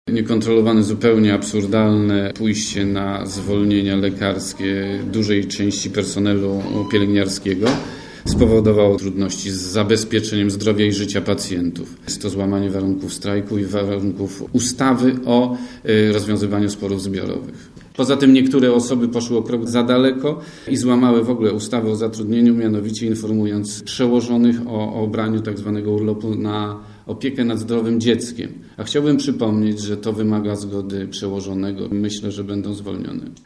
Niekontrolowane, zupełnie absurdalne pójście na zwolnienia lekarskie dużej części personelu pielęgniarskiego spowodowało trudności z zabezpieczeniem zdrowia i życia pacjentów. Jest to złamanie warunków strajku i warunków ustawy o rozwiązywaniu sporów zbiorowych. Poza tym niektóre osoby poszły o krok za daleko i złamały w ogóle ustawę o zatrudnieniu, mianowicie informując przełożonych o braniu tzw. urlopu na opiekę nad zdrowym dzieckiem. A chciałbym przypomnieć, że to wymaga zgody przełożonego. Myślę, że będą zwolnione.